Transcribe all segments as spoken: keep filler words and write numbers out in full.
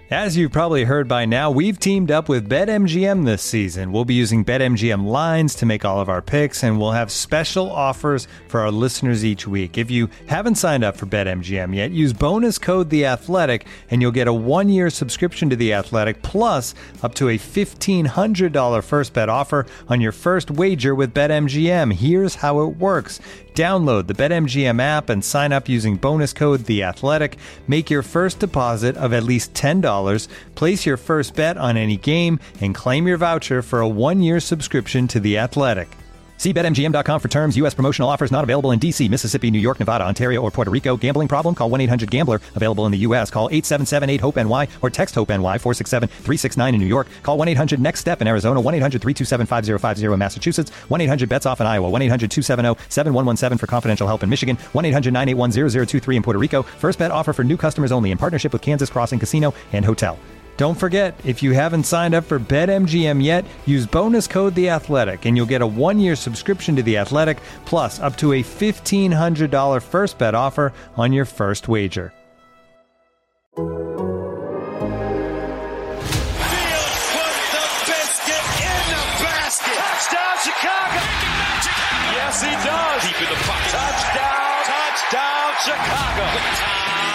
As you've probably heard by now, we've teamed up with BetMGM this season. We'll be using BetMGM lines to make all of our picks, and we'll have special offers for our listeners each week. If you haven't signed up for BetMGM yet, use bonus code The Athletic, and you'll get a one-year subscription to The Athletic, plus up to a fifteen hundred dollars first bet offer on your first wager with BetMGM. Here's how it works. Download the BetMGM app and sign up using bonus code The Athletic. Make your first deposit of at least ten dollars. Place your first bet on any game and claim your voucher for a one-year subscription to The Athletic. See Bet M G M dot com for terms. U S promotional offers not available in D C, Mississippi, New York, Nevada, Ontario, or Puerto Rico. Gambling problem? Call one eight hundred gambler. Available in the U S. Call eight seven seven eight hope N Y or text HOPE-NY four six seven three six nine in New York. Call one eight hundred next step in Arizona. one eight hundred three two seven five zero five zero in Massachusetts. one eight hundred bets off in Iowa. one eight hundred two seven zero seven one one seven for confidential help in Michigan. one eight hundred nine eight one zero zero two three in Puerto Rico. First bet offer for new customers only in partnership with Kansas Crossing Casino and Hotel. Don't forget, if you haven't signed up for BetMGM yet, use bonus code The Athletic, and you'll get a one-year subscription to The Athletic, plus up to a fifteen hundred dollars first bet offer on your first wager. Fields put the biscuit in the basket. Touchdown, Chicago. Yes, he does. Deep in the pocket. Touchdown, touchdown, Chicago.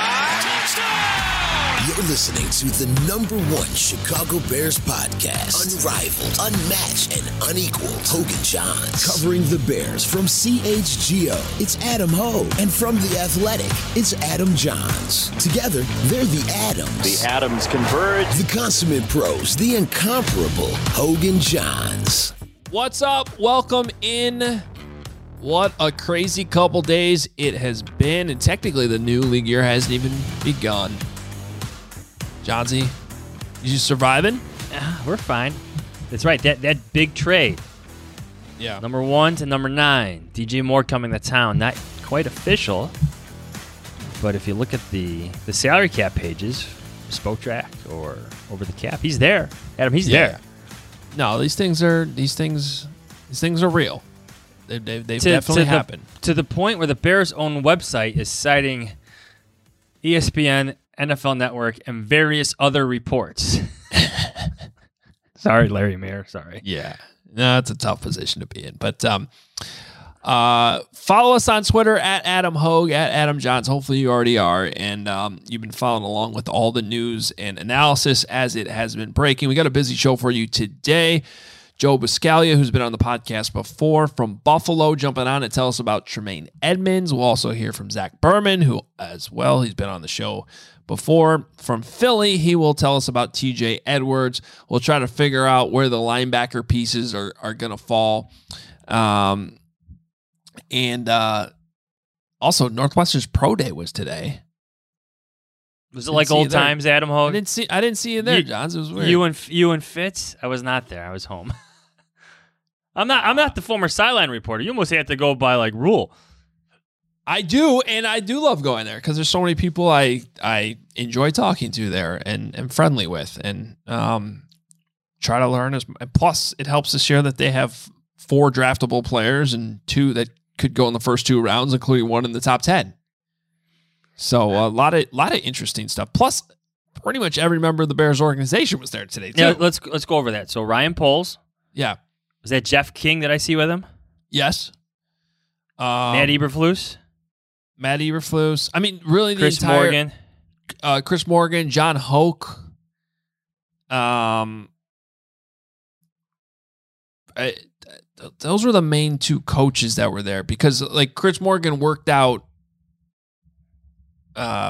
You're listening to the number one Chicago Bears podcast. Unrivaled, unmatched, and unequaled. Hogan Johns. Covering the Bears from C H G O, it's Adam Hogue. And from The Athletic, it's Adam Johns. Together, they're the Adams. The Adams converge. The consummate pros, the incomparable Hogan Johns. What's up? Welcome in. What a crazy couple days it has been. And technically, the new league year hasn't even begun. Johnsy, you surviving? Uh, we're fine. That's right. That that big trade. Yeah. Number one to number nine. D J Moore coming to town. Not quite official. But if you look at the, the salary cap pages, Spoke Track or Over the Cap, he's there. Adam, he's Yeah. there. No, these things are these things these things are real. They've, they've, they've To- definitely to the- happened. To the point where the Bears' own website is citing E S P N, N F L Network, and various other reports. Sorry, Larry Mayer. Sorry. Yeah, no, it's a tough position to be in. But um, uh, follow us on Twitter at Adam Hogue, at Adam Johns. Hopefully you already are. And um, you've been following along with all the news and analysis as it has been breaking. We got a busy show for you today. Joe Buscaglia, who's been on the podcast before from Buffalo, jumping on to tell us about Tremaine Edmonds. We'll also hear from Zach Berman, who as well, he's been on the show before. From Philly, he will tell us about T J Edwards. We'll try to figure out where the linebacker pieces are, are going to fall. Um, and uh, also, Northwestern's Pro Day was today. Was it like old times, Adam I Hogue? didn't see. I didn't see you there, You- Johns. It was weird. You and you and Fitz? I was not there. I was home. I'm not. I'm not the former sideline reporter. You almost have to go by like rule. I do, and I do love going there because there's so many people I I enjoy talking to there and and friendly with, and um try to learn as. And plus, it helps to share that they have four draftable players and two that could go in the first two rounds, including one in the top ten. So a lot of lot of interesting stuff. Plus, pretty much every member of the Bears organization was there today too. Yeah, let's let's go over that. So Ryan Poles, Yeah. was that Jeff King that I see with him? Yes. Um, Matt Eberflus, Matt Eberflus. I mean, really, the Chris entire Morgan. uh, Chris Morgan, John Hoke. Um, I, th- those were the main two coaches that were there because, like, Chris Morgan worked out uh,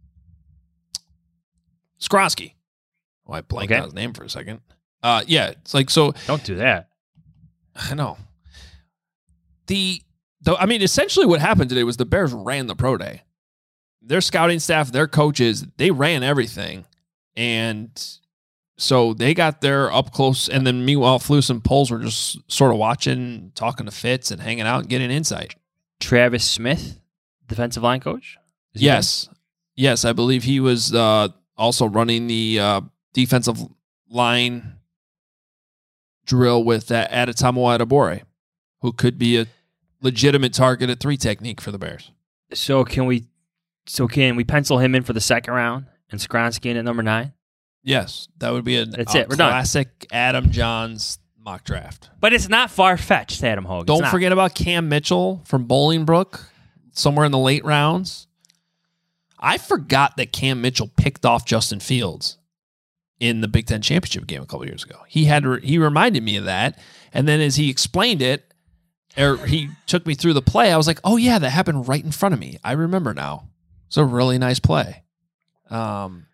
Skronsky. Oh, I blanked Okay. out his name for a second. Uh, yeah, it's like so. Don't do that. I know. The though I mean, essentially what happened today was the Bears ran the pro day. Their scouting staff, their coaches, they ran everything. And so they got there up close, and then meanwhile, Flus and Poles were just sort of watching, talking to Fitz and hanging out and getting insight. Travis Smith, defensive line coach? Is he Yes. Yes, I believe he was uh, also running the uh, defensive line drill with uh, Adetomo Adebore, who could be a legitimate target at three technique for the Bears. there? So can we so can we pencil him in for the second round and Skronsky in at number nine? Yes, that would be a, That's a it. We're done. classic Adam Johns mock draft. But it's not far-fetched, Adam Hogue. It's Don't not. forget about Cam Mitchell from Bolingbrook, somewhere in the late rounds. I forgot that Cam Mitchell picked off Justin Fields in the Big Ten championship game a couple years ago. He had he reminded me of that, and then as he explained it, or he took me through the play, I was like, "Oh yeah, that happened right in front of me. I remember now. It's a really nice play." Um.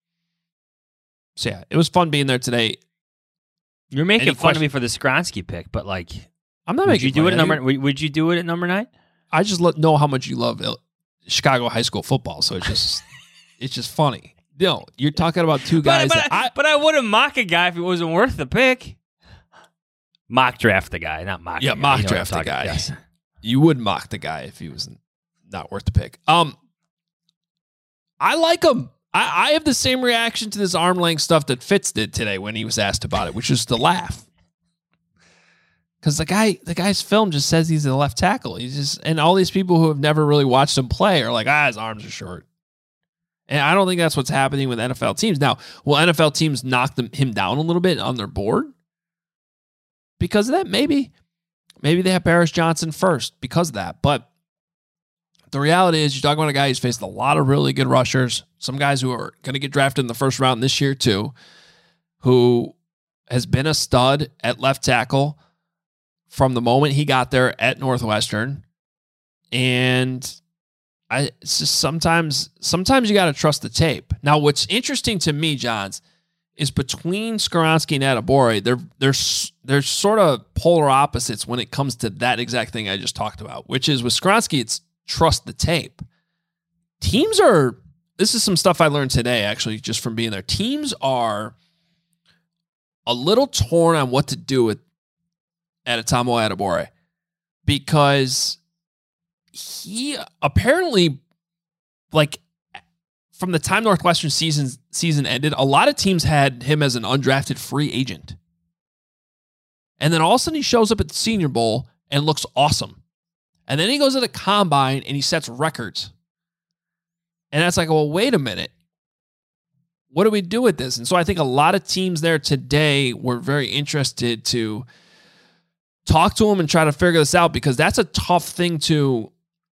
So yeah, it was fun being there today. You're making Any fun question- of me for the Skronsky pick, but like, I'm not would making you do fun it at of you. number? Would, would you do it at number nine? I just let know how much you love Il- Chicago high school football, so it's just it's just funny. No, you're talking about two guys. But, but, that I, I, but I wouldn't mock a guy if it wasn't worth the pick. Mock draft the guy, not mock. yeah, the guy. mock You know what I'm draft the talking- guy. Yes. You would mock the guy if he was not worth the pick. Um, I like him. I, I have the same reaction to this arm length stuff that Fitz did today when he was asked about it, which is to laugh. Because the guy, the guy's film just says he's a left tackle. He's just, and all these people who have never really watched him play are like, ah, his arms are short. And I don't think that's what's happening with N F L teams. Now, will N F L teams knock them, him down a little bit on their board? Because of that, maybe. Maybe they have Paris Johnson first because of that. But the reality is you're talking about a guy who's faced a lot of really good rushers, some guys who are going to get drafted in the first round this year too, who has been a stud at left tackle from the moment he got there at Northwestern. And I it's just sometimes sometimes you got to trust the tape. Now, what's interesting to me, Johns, is between Skronsky and Adebawore, they're they're they're sort of polar opposites when it comes to that exact thing I just talked about, which is with Skronsky, it's trust the tape. Teams are, this is some stuff I learned today, actually, just from being there. Teams are a little torn on what to do with Adetomo Adebawore because he apparently, like, from the time Northwestern season season ended, a lot of teams had him as an undrafted free agent. And then all of a sudden he shows up at the Senior Bowl and looks awesome. And then he goes to the Combine and he sets records. And that's like, well, wait a minute. What do we do with this? And so I think a lot of teams there today were very interested to talk to him and try to figure this out because that's a tough thing to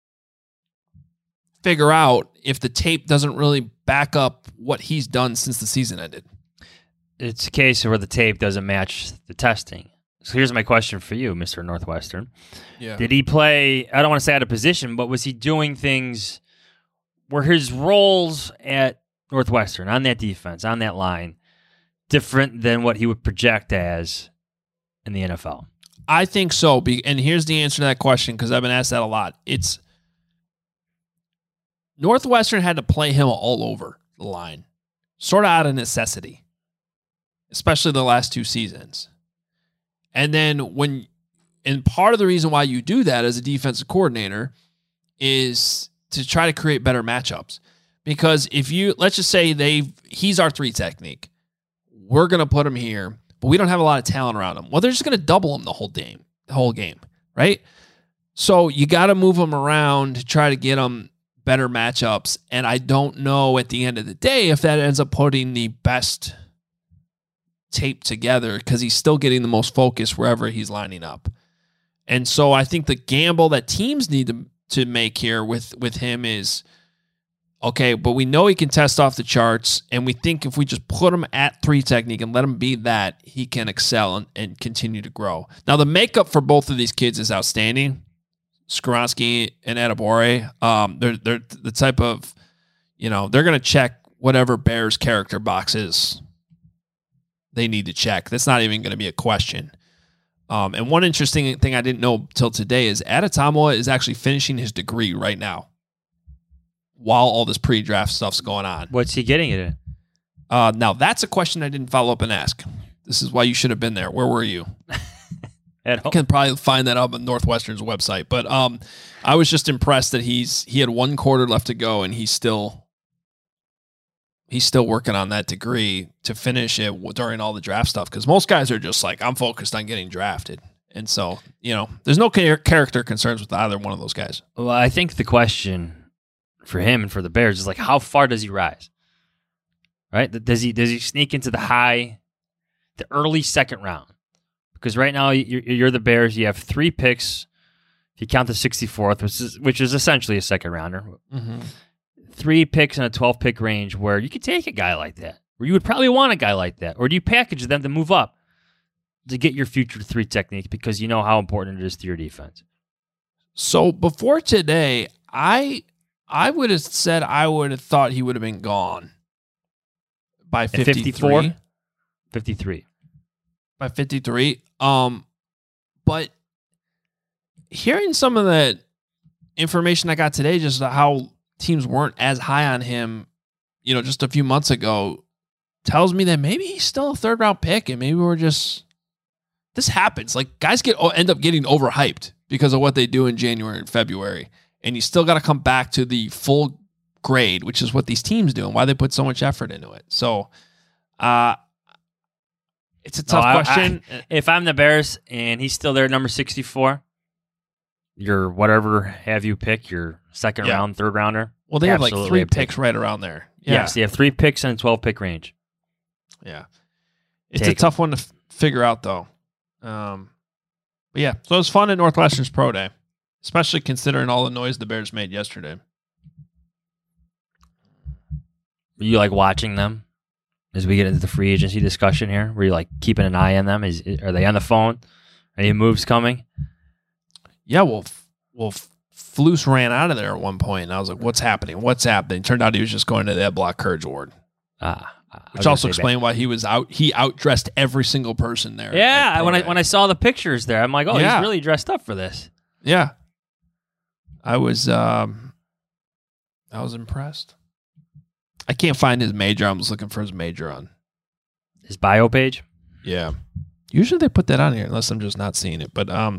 figure out if the tape doesn't really back up what he's done since the season ended. It's a case where the tape doesn't match the testing. So here's my question for you, Mister Northwestern. Yeah. Did he play, I don't want to say out of position, but was he doing things where his roles at Northwestern on that defense, on that line, different than what he would project as in the N F L? I think so. And here's the answer to that question because I've been asked that a lot. It's Northwestern had to play him all over the line, sort of out of necessity, especially the last two seasons. And then when, and part of the reason why you do that as a defensive coordinator is to try to create better matchups. Because if you, let's just say they, he's our three technique. We're going to put him here, but we don't have a lot of talent around him. Well, they're just going to double him the whole game, the whole game, right? So you got to move him around to try to get him better matchups. And I don't know at the end of the day if that ends up putting the best tape together because he's still getting the most focus wherever he's lining up. And so I think the gamble that teams need to, to make here with, with him is, okay, but we know he can test off the charts, and we think if we just put him at three technique and let him be that, he can excel and, and continue to grow. Now, the makeup for both of these kids is outstanding. Skronsky and Adebawore, um, they're they're the type of, you know, they're going to check whatever Bears character boxes they need to check. That's not even going to be a question. Um, and one interesting thing I didn't know till today is Adetomo is actually finishing his degree right now while all this pre-draft stuff's going on. What's he getting it in? Uh, now, that's a question I didn't follow up and ask. This is why you should have been there. Where were you? At I home. can probably find that up on Northwestern's website. But um, I was just impressed that he's he had one quarter left to go, and he's still he's still working on that degree to finish it during all the draft stuff. Because most guys are just like, I'm focused on getting drafted. And so, you know, there's no char- character concerns with either one of those guys. Well, I think the question for him and for the Bears is like, how far does he rise? right? Does he does he sneak into the high, the early second round? Because right now you're, you're the Bears. You have three picks. If you count the sixty-fourth, which is which is essentially a second rounder, Mm-hmm. three picks in a twelve pick range, where you could take a guy like that, where you would probably want a guy like that, or do you package them to move up to get your future three technique because you know how important it is to your defense? So before today, I I would have said I would have thought he would have been gone by fifty-three. fifty-three. By fifty-three. Um, but hearing some of the information I got today, just how teams weren't as high on him, you know, just a few months ago, tells me that maybe he's still a third round pick, and maybe we're just this happens. Like guys get end up getting overhyped because of what they do in January and February, and you still got to come back to the full grade, which is what these teams do and why they put so much effort into it. So, uh, it's a tough No, I- question. I- if I'm the Bears and he's still there, number sixty-four, your whatever have you pick, your second Yeah. round, third rounder. Well, they have like absolutely three a pick. picks right around there. Yeah. Yes, they have three picks in a twelve pick range. Yeah. It's Take a tough one to f- figure out, though. Um, but yeah, so it was fun at Northwestern's Pro Day, especially considering all the noise the Bears made yesterday. Were you like watching them as we get into the free agency discussion here? Were you like keeping an eye on them? Is are they on the phone? Any moves coming? Yeah, well, f- well, f- Flus ran out of there at one point, and I was like, what's happening? What's happening? Turned out he was just going to the Ed Block Courage Award, Ah, I was which gonna also say that. explained why he was out. He outdressed every single person there. Yeah, at Pro when I Day. when I saw the pictures there, I'm like, oh, Yeah. he's really dressed up for this. Yeah. I was um I was impressed. I can't find his major. I was looking for his major on. His bio page. Yeah. Usually they put that on here unless I'm just not seeing it. But um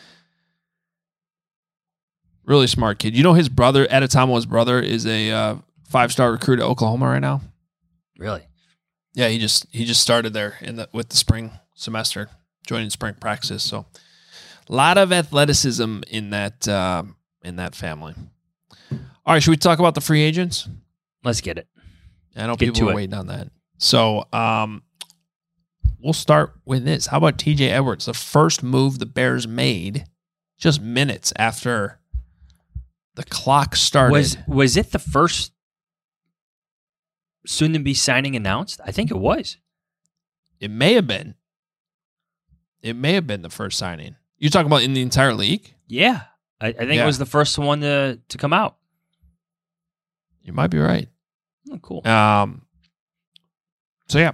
really smart kid. You know his brother, Adetomo's brother, is a uh, five-star recruit at Oklahoma right now. Really? Yeah, he just he just started there in the with the spring semester, joining spring practice. So a lot of athleticism in that um, in that family. All right, should we talk about the free agents? Let's get it. I know Get people to are it. waiting on that. So um, we'll start with this. How about T J Edwards, the first move the Bears made just minutes after the clock started? Was was it the first soon to be signing announced? I think it was. It may have been. It may have been the first signing. You're talking about in the entire league? Yeah. I, I think Yeah. it was the first one to, to come out. You might be right. Oh, cool. Um. So yeah,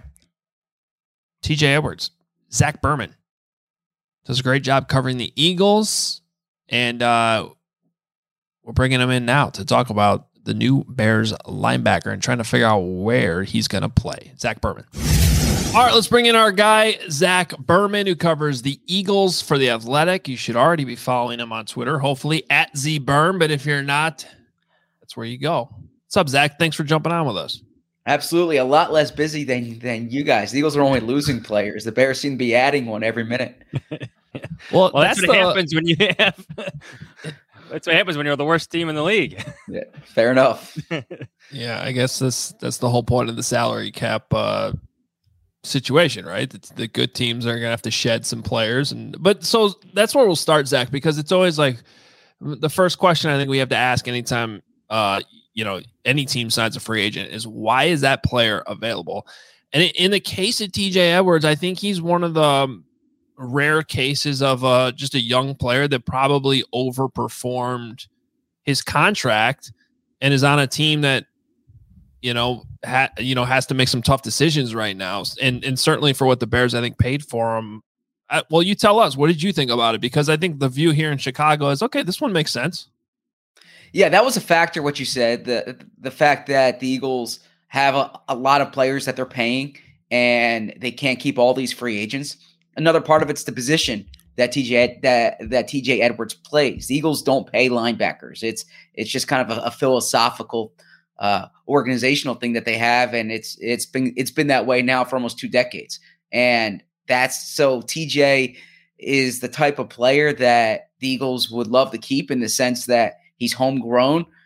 T J Edwards, Zach Berman does a great job covering the Eagles, and uh, we're bringing him in now to talk about the new Bears linebacker and trying to figure out where he's going to play. Zach Berman. All right, let's bring in our guy, Zach Berman, who covers the Eagles for The Athletic. You should already be following him on Twitter, hopefully at ZBerm, but if you're not, that's where you go. What's up, Zach? Thanks for jumping on with us. Absolutely. A lot less busy than than you guys. The Eagles are only losing players. The Bears seem to be adding one every minute. Well, Well, that's, that's what the- happens when you have. That's what happens when you're the worst team in the league. Yeah, fair enough. Yeah, I guess that's that's the whole point of the salary cap uh, situation, right? It's the good teams are gonna have to shed some players, and but so that's where we'll start, Zach, because it's always like the first question I think we have to ask anytime uh, you know any team signs a free agent is why is that player available? And in the case of T J Edwards, I think he's one of the um, rare cases of uh, just a young player that probably overperformed his contract and is on a team that, you know, ha- you know, has to make some tough decisions right now. And and certainly for what the Bears, I think, paid for him. I, well, you tell us, what did you think about it? Because I think the view here in Chicago is, okay, this one makes sense. Yeah, that was a factor, what you said. The the fact that the Eagles have a, a lot of players that they're paying and they can't keep all these free agents. Another part of it's the position that T J that that T J Edwards plays. The Eagles don't pay linebackers. It's it's just kind of a, a philosophical uh, organizational thing that they have, and it's it's been it's been that way now for almost two decades. And that's so T J is the type of player that the Eagles would love to keep in the sense that he's homegrown.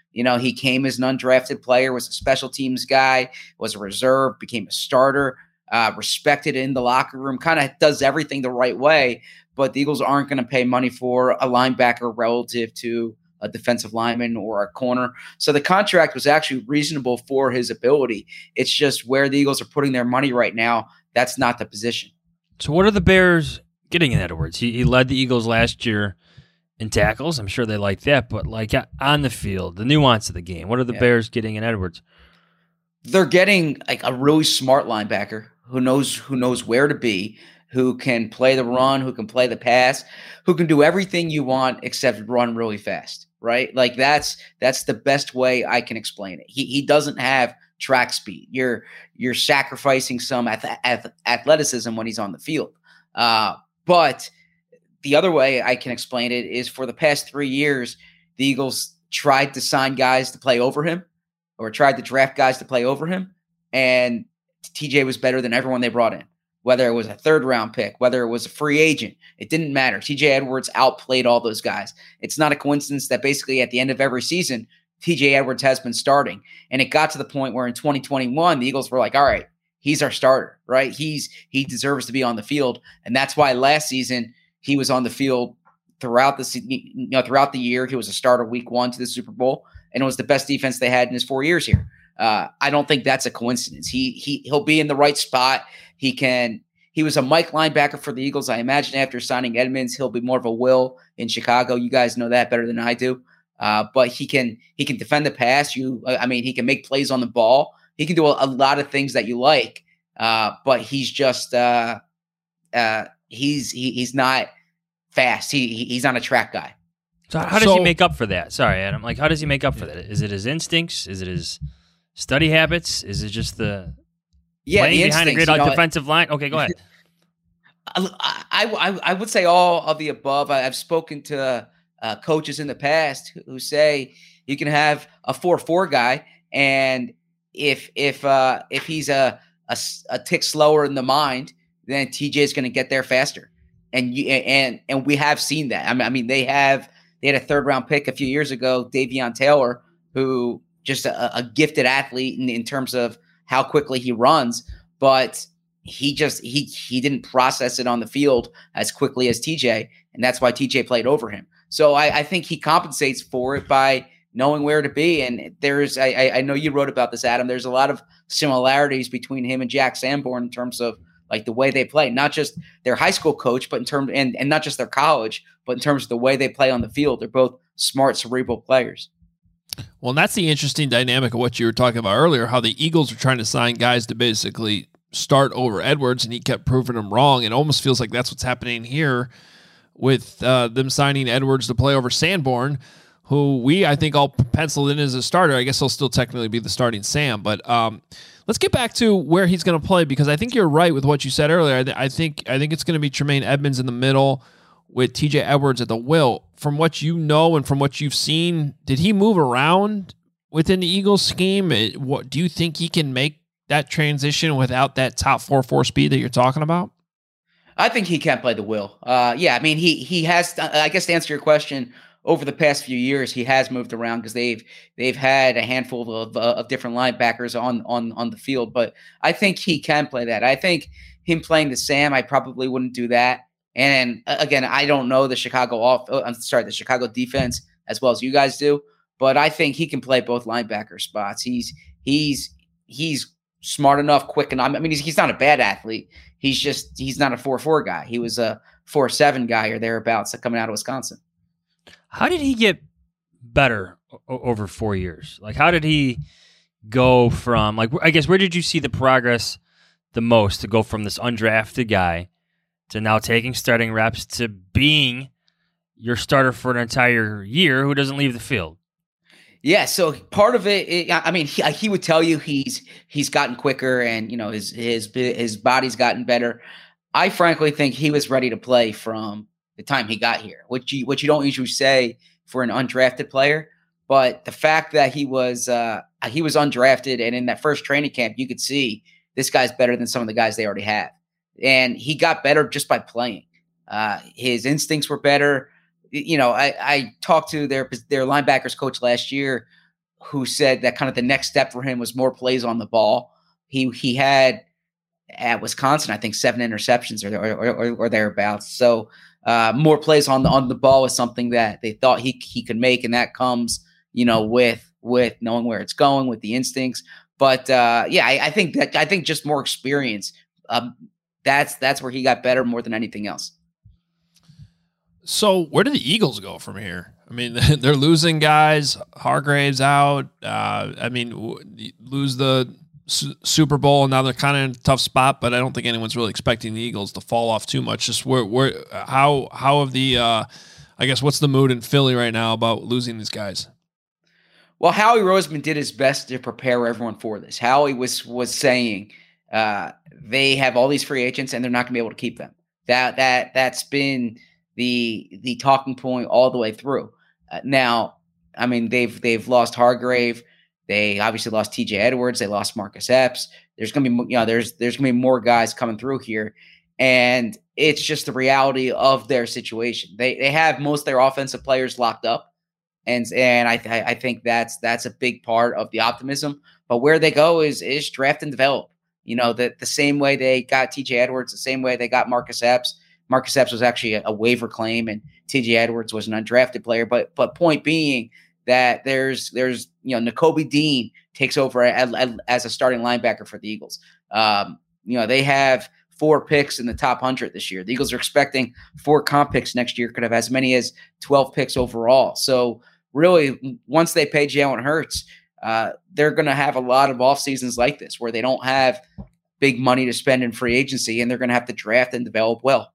You know, he came as an undrafted player, was a special teams guy, was a reserve, became a starter, uh, respected in the locker room, kind of does everything the right way. But the Eagles aren't going to pay money for a linebacker relative to a defensive lineman or a corner. So the contract was actually reasonable for his ability. It's just where the Eagles are putting their money right now. That's not the position. So what are the Bears getting in Edwards? He, he led the Eagles last year in tackles. I'm sure they like that, but like on the field, the nuance of the game, what are the yeah. Bears getting in Edwards? They're getting like a really smart linebacker who knows who knows where to be, who can play the run, who can play the pass, who can do everything you want except run really fast, right? Like that's that's the best way I can explain it. He he doesn't have track speed. You're you're sacrificing some ath- ath- athleticism when he's on the field. Uh, but the other way I can explain it is for the past three years, the Eagles tried to sign guys to play over him or tried to draft guys to play over him. And T J was better than everyone they brought in, whether it was a third round pick, whether it was a free agent. It didn't matter. T J Edwards outplayed all those guys. It's not a coincidence that basically at the end of every season, T J Edwards has been starting. And it got to the point where in twenty twenty-one, the Eagles were like, all right, he's our starter, right? He's he deserves to be on the field. And that's why last season he was on the field throughout the you know throughout the year. He was a starter week one to the Super Bowl, and it was the best defense they had in his four years here. Uh, I don't think that's a coincidence. He he he'll be in the right spot. He can. He was a Mike linebacker for the Eagles. I imagine after signing Edmonds, he'll be more of a Will in Chicago. You guys know that better than I do. Uh, but he can he can defend the pass. You, I mean, he can make plays on the ball. He can do a, a lot of things that you like. Uh, but he's just uh, uh, he's he, he's not fast. He he's not a track guy. So how does so, he make up for that? Sorry, Adam. Like, how does he make up for that? Is it his instincts? Is it his study habits? Is it just the yeah playing the behind a great you know, defensive line? Okay, go ahead. I, I I would say all of the above. I, I've spoken to uh, coaches in the past who, who say you can have a four four guy, and if if uh, if he's a, a a tick slower in the mind, then T J is going to get there faster. And you and and we have seen that. I mean, I mean they have they had a third round pick a few years ago, Davion Taylor, who just a, a gifted athlete in, in terms of how quickly he runs, but he just he he didn't process it on the field as quickly as T J, and that's why T J played over him. So I, I think he compensates for it by knowing where to be. And there's I, I know you wrote about this, Adam. There's a lot of similarities between him and Jack Sanborn in terms of like the way they play, not just their high school coach, but in terms and, and not just their college, but in terms of the way they play on the field. They're both smart, cerebral players. Well, and that's the interesting dynamic of what you were talking about earlier, how the Eagles are trying to sign guys to basically start over Edwards, and he kept proving them wrong. It almost feels like that's what's happening here with uh, them signing Edwards to play over Sanborn, who we, I think, all penciled in as a starter. I guess he'll still technically be the starting Sam. But um, let's get back to where he's going to play, because I think you're right with what you said earlier. I, th- I think I think it's going to be Tremaine Edmonds in the middle with T J Edwards at the will. From what you know and from what you've seen, did he move around within the Eagles scheme? It, what do you think he can make that transition without that top four four speed that you're talking about? I think he can play the will. Uh, yeah, I mean, he he has. I guess to answer your question, over the past few years, he has moved around because they've they've had a handful of uh, of different linebackers on on on the field. But I think he can play that. I think him playing the Sam, I probably wouldn't do that. And again, I don't know the Chicago off. I'm sorry, the Chicago defense as well as you guys do. But I think he can play both linebacker spots. He's he's he's smart enough, quick enough. I mean, he's he's not a bad athlete. He's just he's not a four four guy. He was a four seven guy or thereabouts coming out of Wisconsin. How did he get better o- over four years? Like, how did he go from, like, I guess, where did you see the progress the most to go from this undrafted guy to now taking starting reps to being your starter for an entire year who doesn't leave the field? Yeah, so part of it, it I mean, he, he would tell you he's he's gotten quicker and, you know, his his his body's gotten better. I frankly think he was ready to play from the time he got here, which you which you don't usually say for an undrafted player. But the fact that he was uh, he was undrafted, and in that first training camp, you could see this guy's better than some of the guys they already have, and he got better just by playing. Uh, his instincts were better. You know, I, I talked to their their linebackers coach last year, who said that kind of the next step for him was more plays on the ball. He he had at Wisconsin, I think, seven interceptions or or, or, or thereabouts. So uh, more plays on the on the ball is something that they thought he he could make, and that comes, you know, with with knowing where it's going, with the instincts. But uh, yeah, I, I think that I think just more experience. Um, that's that's where he got better more than anything else. So where do the Eagles go from here? I mean, they're losing guys. Hargrave's out. Uh, I mean, w- lose the su- Super Bowl, and now they're kind of in a tough spot. But I don't think anyone's really expecting the Eagles to fall off too much. Just where, where, how, how have the, uh, I guess, what's the mood in Philly right now about losing these guys? Well, Howie Roseman did his best to prepare everyone for this. Howie was was saying uh, they have all these free agents and they're not going to be able to keep them. That that that's been the the talking point all the way through. Uh, now, I mean, they've they've lost Hargrave. They obviously lost T J Edwards. They lost Marcus Epps. There's going to be you know there's there's going to be more guys coming through here, and it's just the reality of their situation. They they have most of their offensive players locked up. And and I th- I think that's that's a big part of the optimism. But where they go is is draft and develop. You know, the the same way they got T J Edwards, the same way they got Marcus Epps. Marcus Epps was actually a, a waiver claim, and T J Edwards was an undrafted player. But but point being that there's there's you know Nakobe Dean takes over as, as a starting linebacker for the Eagles. Um, you know they have four picks in the top one hundred this year. The Eagles are expecting four comp picks next year. Could have as many as twelve picks overall. So really, once they pay Jalen Hurts, uh, they're going to have a lot of off seasons like this where they don't have big money to spend in free agency, and they're going to have to draft and develop well.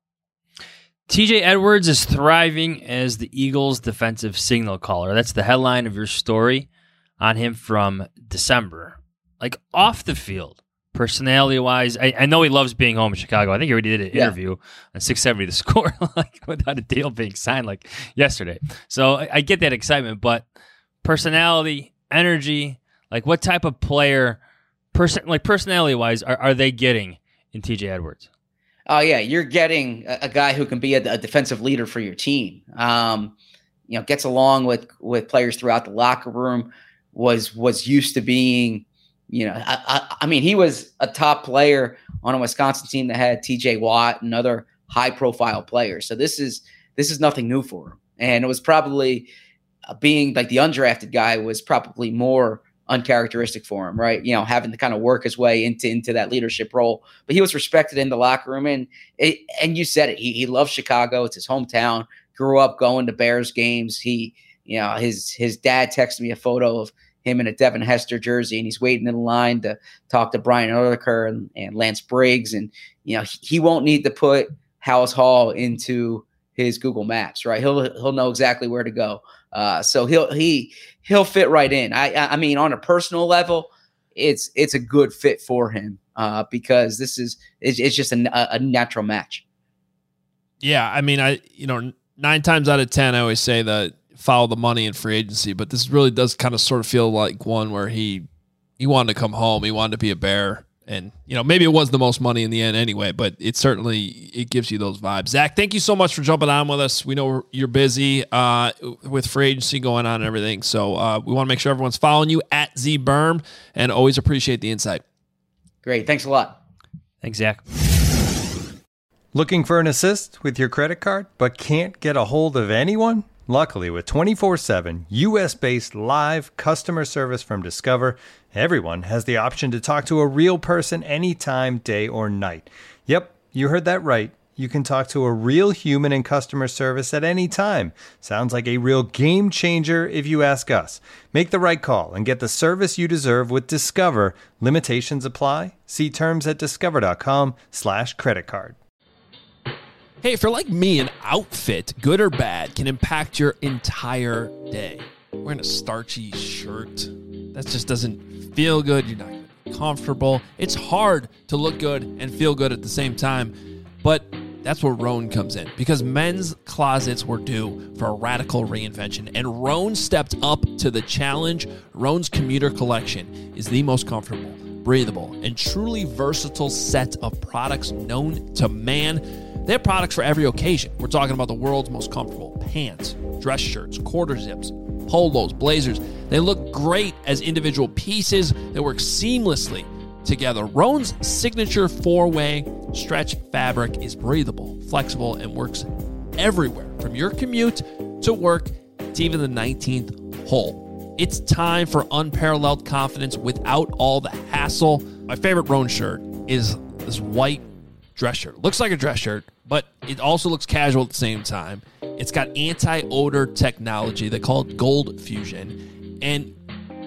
T J Edwards is thriving as the Eagles' defensive signal caller. That's the headline of your story on him from December. Like off the field, personality-wise, I, I know he loves being home in Chicago. I think he already did an yeah. interview on six seventy The Score, like without a deal being signed, like yesterday. So I, I get that excitement, but personality, energy, like what type of player, person, like personality-wise, are, are they getting in T J Edwards? Oh yeah, you're getting a, a guy who can be a, a defensive leader for your team. Um, you know, gets along with with players throughout the locker room. Was was used to being. You know, I, I, I mean, he was a top player on a Wisconsin team that had T J Watt and other high-profile players. So this is this is nothing new for him. And it was probably uh, being like the undrafted guy was probably more uncharacteristic for him, right? You know, having to kind of work his way into into that leadership role. But he was respected in the locker room, and it, and you said it. He he loves Chicago. It's his hometown. Grew up going to Bears games. He, you know, his his dad texted me a photo of him in a Devin Hester jersey, and he's waiting in line to talk to Brian Urlacher and, and Lance Briggs. And, you know, he, he won't need to put House Hall into his Google Maps, right? He'll, he'll know exactly where to go. Uh, so he'll, he, he'll fit right in. I, I mean, on a personal level, it's, it's a good fit for him uh, because this is, it's, it's just a, a natural match. Yeah. I mean, I, you know, nine times out of ten, I always say that, follow the money in free agency, but this really does kind of sort of feel like one where he he wanted to come home, he wanted to be a Bear, and you know maybe it was the most money in the end anyway, but it certainly it gives you those vibes. Zach, thank you so much for jumping on with us. We know you're busy uh, with free agency going on and everything, so uh, we want to make sure everyone's following you at Z Berm, and always appreciate the insight. Great, thanks a lot. Thanks, Zach. Looking for an assist with your credit card, but can't get a hold of anyone? Luckily, with twenty-four seven U S-based live customer service from Discover, everyone has the option to talk to a real person anytime, day or night. Yep, you heard that right. You can talk to a real human in customer service at any time. Sounds like a real game changer if you ask us. Make the right call and get the service you deserve with Discover. Limitations apply. See terms at discover.com slash credit card. Hey, if you're like me, an outfit, good or bad, can impact your entire day. Wearing a starchy shirt, that just doesn't feel good. You're not comfortable. It's hard to look good and feel good at the same time. But that's where Rhone comes in, because men's closets were due for a radical reinvention, and Rhone stepped up to the challenge. Rhone's Commuter Collection is the most comfortable, breathable, and truly versatile set of products known to man. They have products for every occasion. We're talking about the world's most comfortable pants, dress shirts, quarter zips, polos, blazers. They look great as individual pieces that work seamlessly together. Rhone's signature four-way stretch fabric is breathable, flexible, and works everywhere, from your commute to work to even the nineteenth hole. It's time for unparalleled confidence without all the hassle. My favorite Rhone shirt is this white dress shirt. Looks like a dress shirt, but it also looks casual at the same time. It's got anti-odor technology. They call it Gold Fusion, and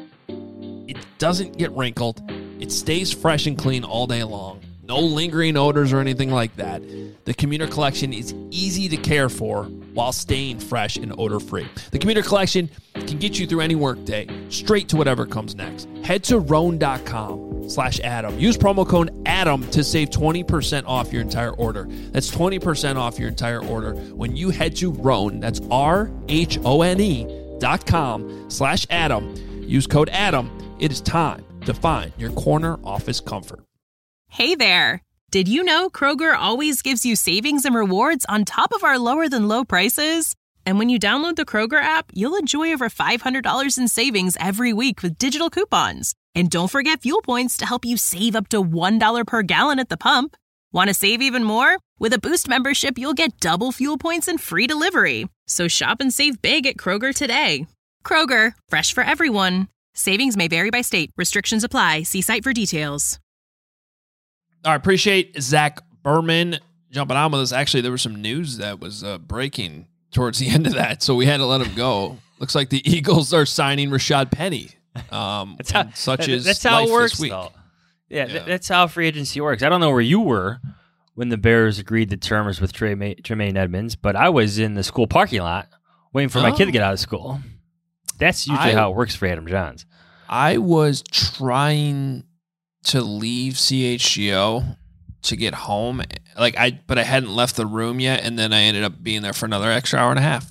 it doesn't get wrinkled. It stays fresh and clean all day long. No lingering odors or anything like that. The Commuter Collection is easy to care for while staying fresh and odor-free. The Commuter Collection can get you through any workday, straight to whatever comes next. Head to Rhone.com slash Adam. Use promo code Adam to save twenty percent off your entire order. That's twenty percent off your entire order when you head to Rhone. That's R H O N E dot com slash Adam. Use code Adam. It is time to find your corner office comfort. Hey there. Did you know Kroger always gives you savings and rewards on top of our lower than low prices? And when you download the Kroger app, you'll enjoy over five hundred dollars in savings every week with digital coupons. And don't forget fuel points to help you save up to one dollar per gallon at the pump. Want to save even more? With a Boost membership, you'll get double fuel points and free delivery. So shop and save big at Kroger today. Kroger, fresh for everyone. Savings may vary by state. Restrictions apply. See site for details. I appreciate Zach Berman jumping on with us. Actually, there was some news that was uh, breaking towards the end of that, so we had to let him go. Looks like the Eagles are signing Rashad Penny. Um, that's how, such that, as that's how it works, week. though. Yeah, yeah. Th- that's how free agency works. I don't know where you were when the Bears agreed to terms with Trey Ma- Tremaine Edmonds, but I was in the school parking lot waiting for oh. my kid to get out of school. That's usually I, how it works for Adam Johns. I was trying to leave C H G O to get home, like I, but I hadn't left the room yet, and then I ended up being there for another extra hour and a half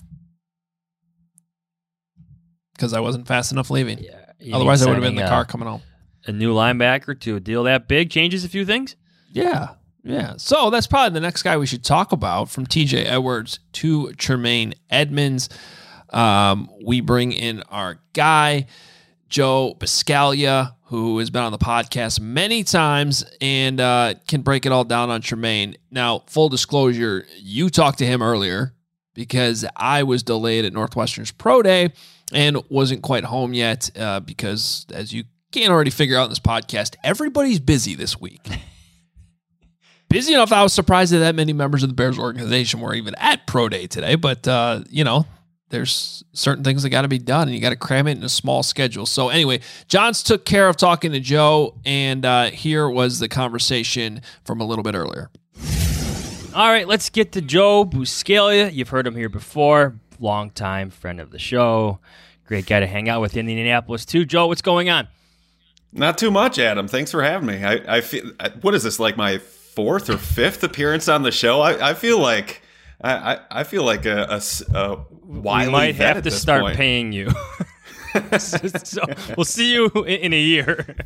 because I wasn't fast enough leaving. Yeah, otherwise, I would have been in the car coming home. A new linebacker to a deal that big changes a few things. Yeah, yeah. So that's probably the next guy we should talk about. From T J Edwards to Tremaine Edmonds, um, we bring in our guy Joe Biscaglia, who has been on the podcast many times and uh, can break it all down on Tremaine. Now, full disclosure, you talked to him earlier because I was delayed at Northwestern's Pro Day and wasn't quite home yet uh, because, as you can already figure out in this podcast, everybody's busy this week. Busy enough that I was surprised that that many members of the Bears organization were even at Pro Day today, but, uh, you know, there's certain things that got to be done, and you got to cram it in a small schedule. So anyway, Johns took care of talking to Joe, and uh, here was the conversation from a little bit earlier. All right, let's get to Joe Biscaglia. You've heard him here before. Longtime friend of the show. Great guy to hang out with in Indianapolis, too. Joe, what's going on? Not too much, Adam. Thanks for having me. I, I feel. What is this, like my fourth or fifth appearance on the show? I, I feel like... I, I feel like a, a, a wily we might vet have at to this start point. paying you. So we'll see you in, in a year.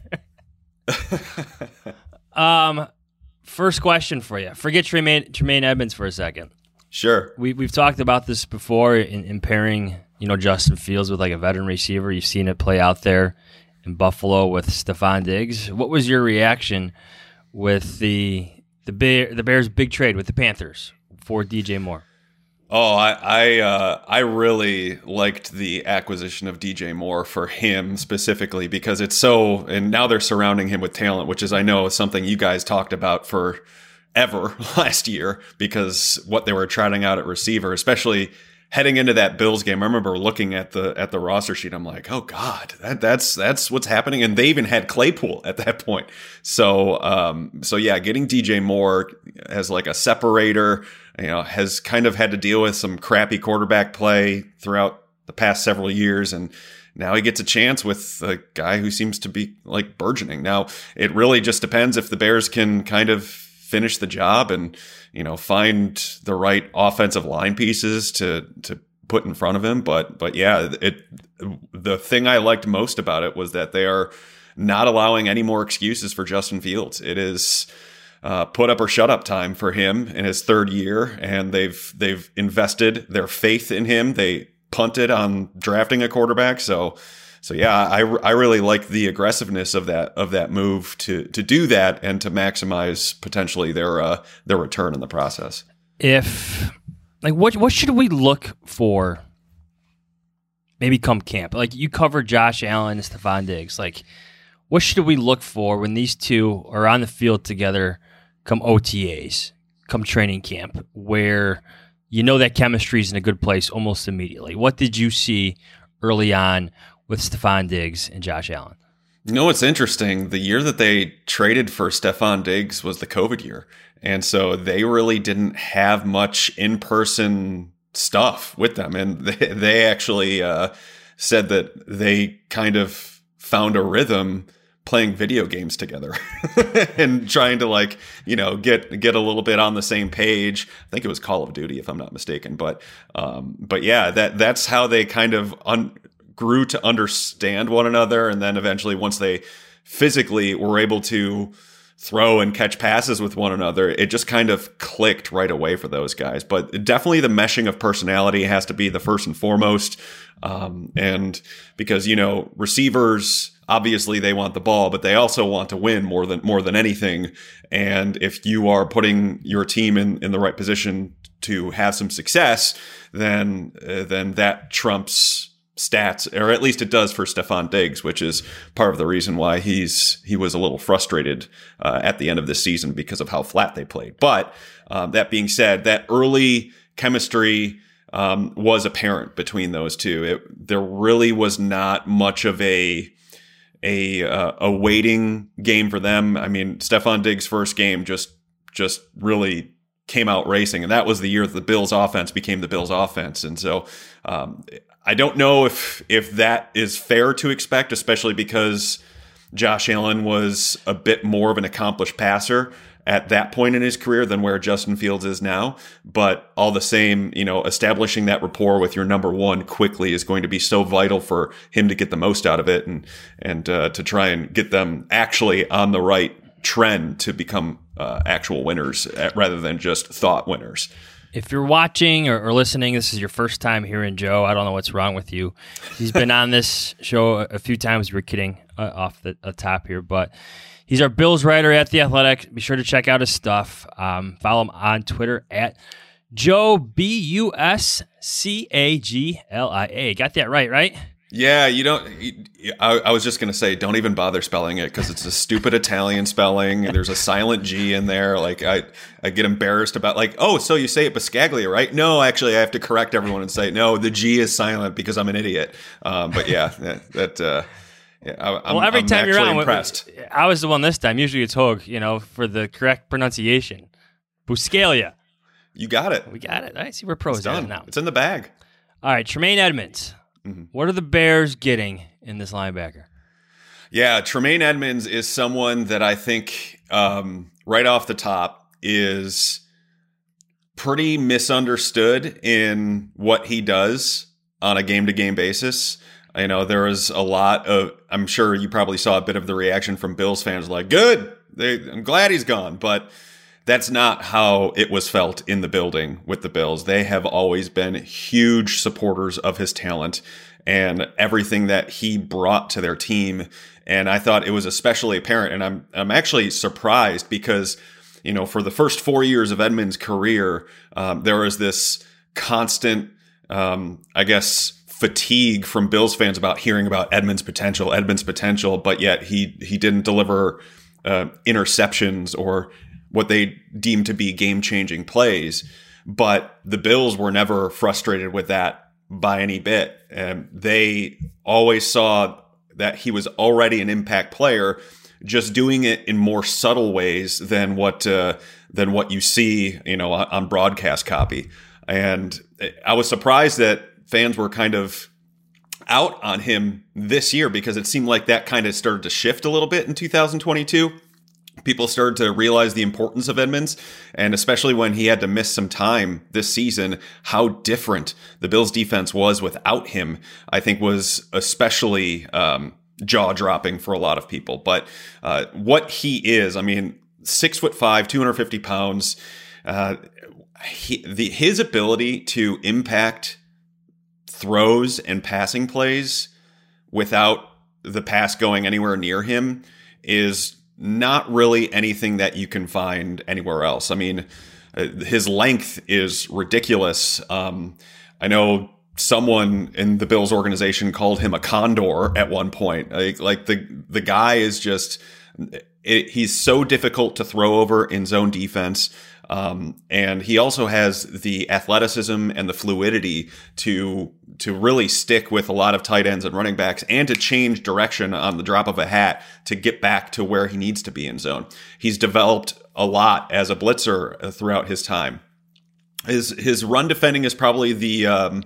um, first question for you. Forget Tremaine, Tremaine Edmonds for a second. Sure. We we've talked about this before in, in pairing, you know, Justin Fields with like a veteran receiver. You've seen it play out there in Buffalo with Stephon Diggs. What was your reaction with the the Bear, the Bears' big trade with the Panthers for D J Moore? Oh, I I, uh, I really liked the acquisition of D J Moore for him specifically because it's so, and now they're surrounding him with talent, which is, I know, is something you guys talked about for ever last year because what they were trotting out at receiver, especially heading into that Bills game. I remember looking at the at the roster sheet. I'm like, oh God, that that's that's what's happening. And they even had Claypool at that point. So um, so yeah, getting D J Moore as like a separator, you know, has kind of had to deal with some crappy quarterback play throughout the past several years, and now he gets a chance with a guy who seems to be like burgeoning. Now it really just depends if the Bears can kind of finish the job and, you know, find the right offensive line pieces to to put in front of him. But but yeah, it the thing I liked most about it was that they are not allowing any more excuses for Justin Fields. It is uh, put up or shut up time for him in his third year, and they've they've invested their faith in him. They punted on drafting a quarterback. So, so yeah, I, I really like the aggressiveness of that of that move to to do that and to maximize potentially their uh, their return in the process. If like what what should we look for? Maybe come camp. Like you covered Josh Allen and Stefon Diggs. Like what should we look for when these two are on the field together come O T As, come training camp, where you know that chemistry is in a good place almost immediately? What did you see early on with Stefon Diggs and Josh Allen? You know what's interesting? The year that they traded for Stefon Diggs was the COVID year. And so they really didn't have much in-person stuff with them. And they, they actually uh, said that they kind of found a rhythm playing video games together and trying to like, you know, get, get a little bit on the same page. I think it was Call of Duty, if I'm not mistaken. But, um, but yeah, that, that's how they kind of un- grew to understand one another. And then eventually once they physically were able to throw and catch passes with one another, it just kind of clicked right away for those guys. But definitely the meshing of personality has to be the first and foremost. Um, and because, you know, receivers, obviously they want the ball, but they also want to win more than, more than anything. And if you are putting your team in, in the right position to have some success, then, uh, then that trumps stats, or at least it does for Stefon Diggs, which is part of the reason why he's he was a little frustrated uh, at the end of this season because of how flat they played. But um, that being said, that early chemistry um, was apparent between those two. It, there really was not much of a a uh, a waiting game for them. I mean, Stefon Diggs' first game just just really came out racing, and that was the year that the Bills' offense became the Bills' offense, and so. Um, I don't know if if that is fair to expect, especially because Josh Allen was a bit more of an accomplished passer at that point in his career than where Justin Fields is now. But all the same, you know, establishing that rapport with your number one quickly is going to be so vital for him to get the most out of it and and uh, to try and get them actually on the right trend to become uh, actual winners rather than just thought winners. If you're watching or, or listening, this is your first time hearing Joe. I don't know what's wrong with you. He's been on this show a, a few times. We're kidding uh, off the uh, top here, but he's our Bills writer at The Athletic. Be sure to check out his stuff. Um, follow him on Twitter at Joe, B U S C A G L I A. Got that right, right? Yeah, you don't. I, I was just going to say, don't even bother spelling it because it's a stupid Italian spelling. There's a silent G in there. Like I, I get embarrassed about like, oh, so you say it Biscaglia, right? No, actually, I have to correct everyone and say, no, the G is silent because I'm an idiot. Um, but yeah, that. that uh, yeah, I, I'm, well, every I'm time you're on, impressed. I was the one this time. Usually it's Hogue, you know, for the correct pronunciation. Biscaglia. You got it. We got it. I see we're pros it's done. now. It's in the bag. All right, Tremaine Edmonds. Mm-hmm. What are the Bears getting in this linebacker? Yeah, Tremaine Edmonds is someone that I think um, right off the top is pretty misunderstood in what he does on a game-to-game basis. You know, there was a lot of, I'm sure you probably saw a bit of the reaction from Bills fans like, good, they, I'm glad he's gone. But that's not how it was felt in the building with the Bills. They have always been huge supporters of his talent and everything that he brought to their team. And I thought it was especially apparent. And I'm I'm actually surprised because, you know, for the first four years of Edmonds' career, um, there was this constant, um, I guess, fatigue from Bills fans about hearing about Edmonds' potential, Edmonds' potential, but yet he he didn't deliver uh, interceptions or what they deemed to be game-changing plays. But the Bills were never frustrated with that by any bit. And they always saw that he was already an impact player, just doing it in more subtle ways than what uh, than what you see, you know, on broadcast copy. And I was surprised that fans were kind of out on him this year because it seemed like that kind of started to shift a little bit in two thousand twenty-two. People started to realize the importance of Edmonds, and especially when he had to miss some time this season, how different the Bills defense was without him, I think was especially um, jaw-dropping for a lot of people. But uh, what he is, I mean, six foot five, two hundred fifty pounds, uh, he, the, his ability to impact throws and passing plays without the pass going anywhere near him is not really anything that you can find anywhere else. I mean, uh, his length is ridiculous. Um, I know someone in the Bills organization called him a condor at one point. Like, like the the guy is just it, he's so difficult to throw over in zone defense. Um, and he also has the athleticism and the fluidity to to really stick with a lot of tight ends and running backs and to change direction on the drop of a hat to get back to where he needs to be in zone. He's developed a lot as a blitzer throughout his time. His his run defending is probably the um,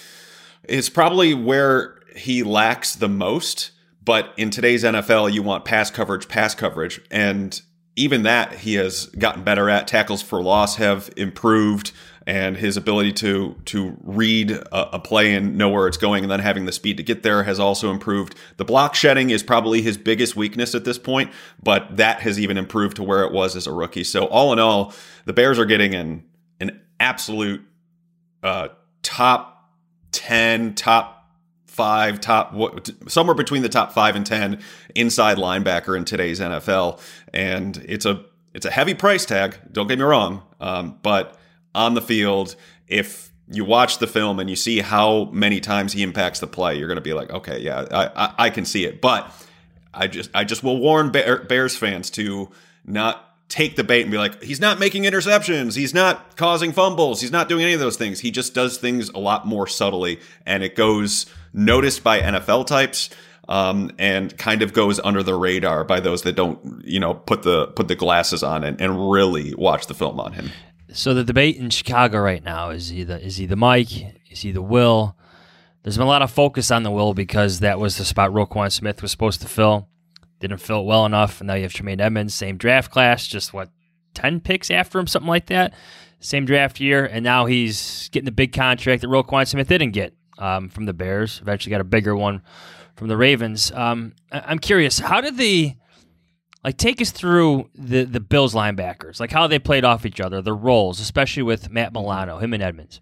is probably where he lacks the most. But in today's N F L, you want pass coverage, pass coverage, and even that he has gotten better at. Tackles for loss have improved, and his ability to to read a, a play and know where it's going and then having the speed to get there has also improved. The block shedding is probably his biggest weakness at this point, but that has even improved to where it was as a rookie. So all in all, the Bears are getting an, an absolute uh, top ten, top five, top what, somewhere between the top five and ten inside linebacker in today's N F L, and it's a it's a heavy price tag. Don't get me wrong, um, but on the field, if you watch the film and you see how many times he impacts the play, you're going to be like, okay, yeah, I, I, I can see it. But I just I just will warn Bear, Bears fans to not take the bait and be like, he's not making interceptions, he's not causing fumbles, he's not doing any of those things. He just does things a lot more subtly, and it goes noticed by N F L types, um, and kind of goes under the radar by those that don't, you know, put the put the glasses on and, and really watch the film on him. So the debate in Chicago right now is he the is he the Mike? Is he the Will? There's been a lot of focus on the Will because that was the spot Roquan Smith was supposed to fill. Didn't fill it well enough, and now you have Tremaine Edmonds, same draft class, just what, ten picks after him, something like that? Same draft year, and now he's getting the big contract that Roquan Smith didn't get um, from the Bears. Eventually got a bigger one from the Ravens. Um, I- I'm curious, how did the, like, take us through the, the Bills linebackers, like how they played off each other, their roles, especially with Matt Milano, him and Edmonds.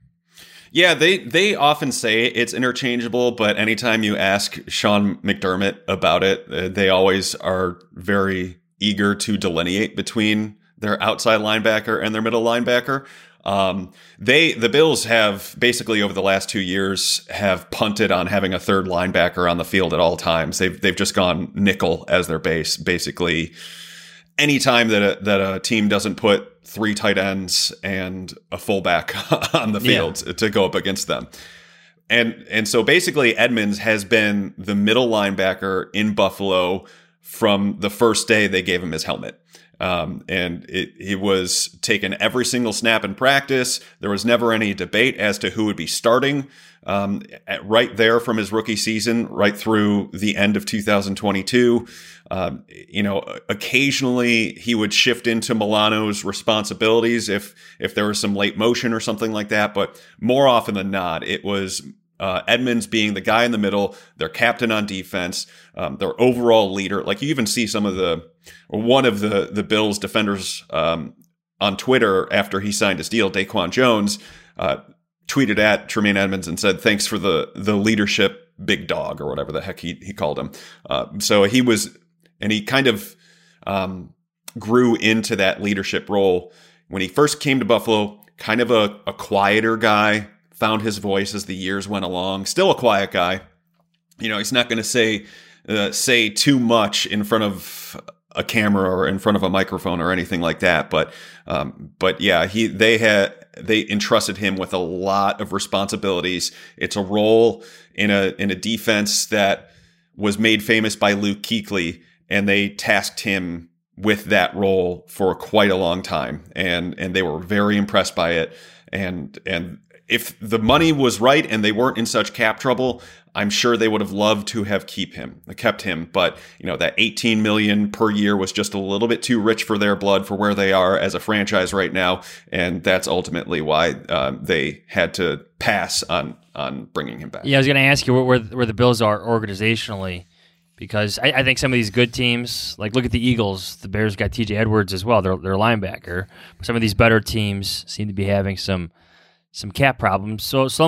Yeah, they they often say it's interchangeable, but anytime you ask Sean McDermott about it, uh, they always are very eager to delineate between their outside linebacker and their middle linebacker. Um, they the Bills have basically over the last two years have punted on having a third linebacker on the field at all times. They've they've just gone nickel as their base, basically. Anytime that a, that a team doesn't put three tight ends and a fullback on the field yeah. to go up against them. And and so basically Edmonds has been the middle linebacker in Buffalo from the first day they gave him his helmet. Um, and it, he was taken every single snap in practice. There was never any debate as to who would be starting. Um, at, right there from his rookie season, right through the end of two thousand twenty-two. Um, you know, occasionally he would shift into Milano's responsibilities if if there was some late motion or something like that. But more often than not, it was uh, Edmonds being the guy in the middle, their captain on defense, um, their overall leader. Like you even see some of the, or one of the the Bills defenders um, on Twitter after he signed his deal, Daquan Jones, uh, tweeted at Tremaine Edmonds and said, "Thanks for the the leadership, big dog," or whatever the heck he he called him. Uh, so he was, and he kind of um, grew into that leadership role when he first came to Buffalo. Kind of a, a quieter guy, found his voice as the years went along. Still a quiet guy. You know, he's not going to say uh, say too much in front of a camera or in front of a microphone or anything like that. But um, but yeah, he they had. They entrusted him with a lot of responsibilities. It's a role in a in a defense that was made famous by Luke Kuechly, and they tasked him with that role for quite a long time. And and they were very impressed by it. And and if the money was right and they weren't in such cap trouble, I'm sure they would have loved to have keep him, kept him. But you know, that eighteen million dollars per year was just a little bit too rich for their blood for where they are as a franchise right now, and that's ultimately why uh, they had to pass on on bringing him back. Yeah, I was going to ask you where, where where the Bills are organizationally, because I, I think some of these good teams, like look at the Eagles, the Bears got T J Edwards as well, their their linebacker. Some of these better teams seem to be having some some cap problems. So so let me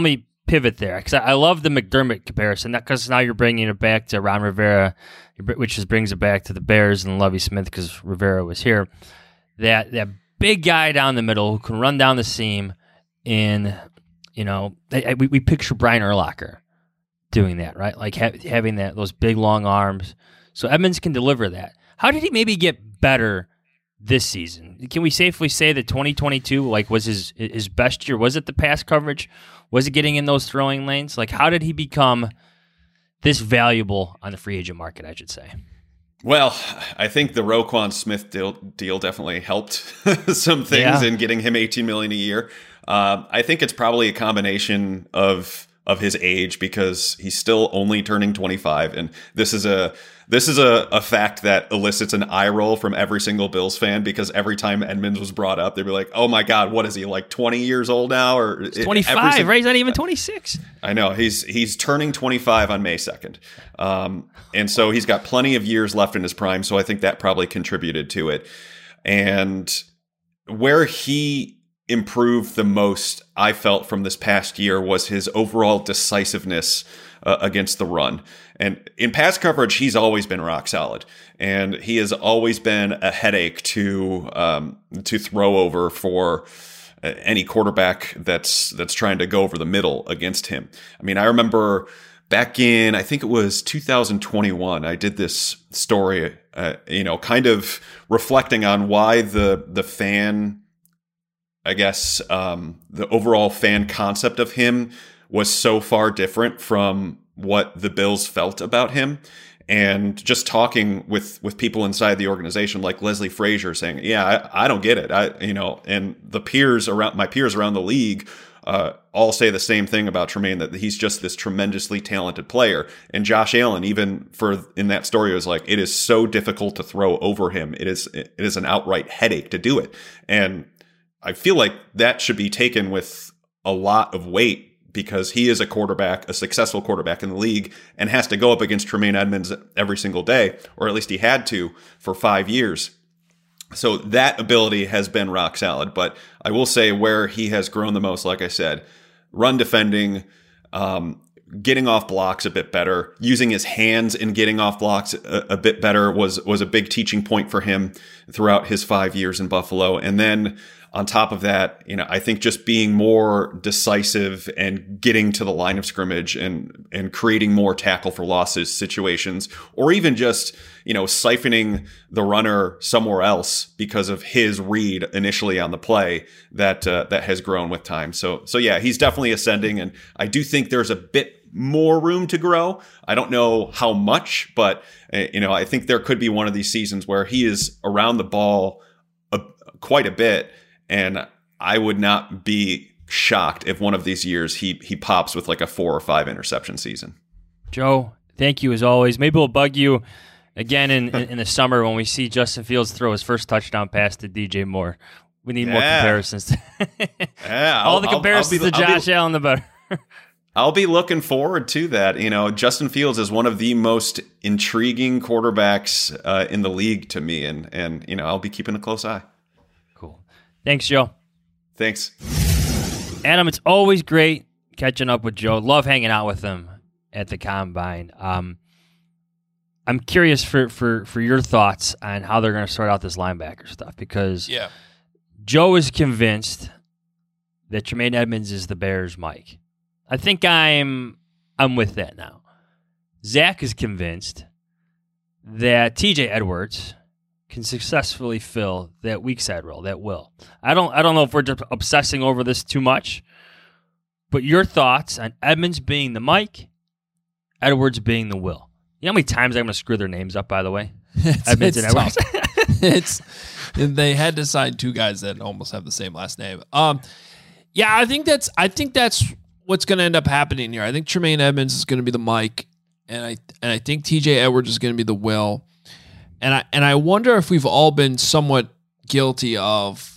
pivot there because I, I love the McDermott comparison. Because now you're bringing it back to Ron Rivera, which is brings it back to the Bears and Lovie Smith because Rivera was here. That that big guy down the middle who can run down the seam. In you know, I, I, we we picture Brian Urlacher doing that, right? Like ha- having that those big long arms. So Edmonds can deliver that. How did he maybe get better this season? Can we safely say that twenty twenty-two like was his his best year? Was it the pass coverage? Was it getting in those throwing lanes? Like how did he become this valuable on the free agent market, I should say? Well, I think the Roquan Smith deal, deal definitely helped some things Yeah. in getting him eighteen million dollars a year. Uh, I think it's probably a combination of of his age because he's still only turning twenty-five, and this is a this is a, a fact that elicits an eye roll from every single Bills fan because every time Edmonds was brought up, they'd be like, "Oh my God, what is he like twenty years old now?" Or He's twenty-five, sing- right? He's not even twenty-six. I know he's he's turning twenty-five on May second, um, and so he's got plenty of years left in his prime. So I think that probably contributed to it. And where he improved the most, I felt from this past year, was his overall decisiveness uh, against the run. And in pass coverage, he's always been rock solid, and he has always been a headache to um, to throw over for any quarterback that's that's trying to go over the middle against him. I mean, I remember back in, I think it was two thousand twenty-one, I did this story, uh, you know, kind of reflecting on why the the fan, I guess, um, the overall fan concept of him was so far different from what the Bills felt about him. And just talking with, with people inside the organization, like Leslie Frazier saying, yeah, I, I don't get it. I, you know, and the peers around my peers around the league, uh, all say the same thing about Tremaine, that he's just this tremendously talented player. And Josh Allen, even for in that story, was like, it is so difficult to throw over him. It is, it is an outright headache to do it. And I feel like that should be taken with a lot of weight, because he is a quarterback, a successful quarterback in the league, and has to go up against Tremaine Edmonds every single day, or at least he had to for five years. So that ability has been rock solid. But I will say where he has grown the most, like I said, run defending, um, getting off blocks a bit better, using his hands in getting off blocks a, a bit better was was a big teaching point for him throughout his five years in Buffalo. And then on top of that, you know, I think just being more decisive and getting to the line of scrimmage and and creating more tackle for losses situations, or even just, you know, siphoning the runner somewhere else because of his read initially on the play, that uh, that has grown with time. So so yeah, he's definitely ascending, and I do think there's a bit more room to grow. I don't know how much, but uh, you know, I think there could be one of these seasons where he is around the ball a, quite a bit. And I would not be shocked if one of these years he he pops with like a four or five interception season. Joe, thank you as always. Maybe we'll bug you again in, in, in the summer when we see Justin Fields throw his first touchdown pass to D J Moore. We need yeah. more comparisons. yeah, All the comparisons I'll, I'll be, to Josh be, Allen, the better. I'll be looking forward to that. You know, Justin Fields is one of the most intriguing quarterbacks uh, in the league to me, and and you know, I'll be keeping a close eye. Thanks, Joe. Thanks. Adam, it's always great catching up with Joe. Love hanging out with him at the Combine. Um, I'm curious for, for, for your thoughts on how they're going to sort out this linebacker stuff, because yeah. Joe is convinced that Tremaine Edmonds is the Bears' Mike. I think I'm I'm with that now. Zach is convinced that T J Edwards can successfully fill that weak side role, that will. I don't I don't know if we're just obsessing over this too much, but your thoughts on Edmonds being the Mike, Edwards being the Will. You know how many times I'm going to screw their names up, by the way? It's, Edmonds it's and Edwards. it's they had to sign two guys that almost have the same last name. Um, yeah, I think that's I think that's what's going to end up happening here. I think Tremaine Edmonds is going to be the Mike, and I and I think T J Edwards is going to be the Will. And I and I wonder if we've all been somewhat guilty of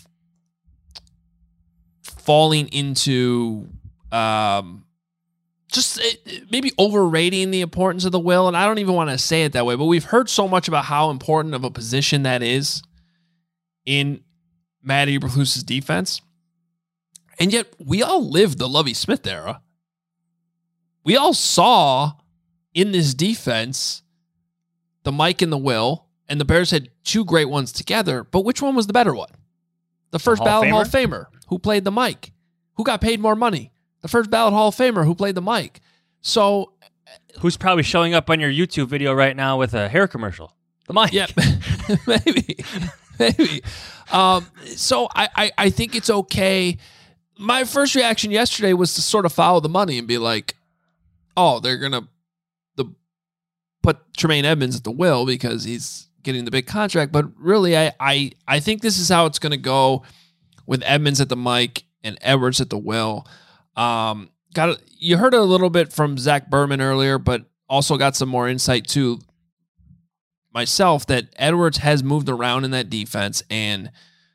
falling into um, just maybe overrating the importance of the Will. And I don't even want to say it that way, but we've heard so much about how important of a position that is in Matt Eberflus's defense. And yet we all lived the Lovie Smith era. we all saw in this defense the Mike and the Will, and the Bears had two great ones together, but which one was the better one? The first ballot Hall of Famer who played the Mike. Who got paid more money? The first ballot Hall of Famer who played the Mike. So, who's probably showing up on your YouTube video right now with a hair commercial? The Mike. Yeah, maybe, maybe. Um, so I, I, I think it's okay. My first reaction yesterday was to sort of follow the money and be like, oh, they're gonna the put Tremaine Edmonds at the Will because he's getting the big contract. But really, I I, I think this is how it's gonna go with Edmonds at the Mike and Edwards at the Will. Um, got you heard a little bit from Zach Berman earlier, but also got some more insight too myself that Edwards has moved around in that defense, and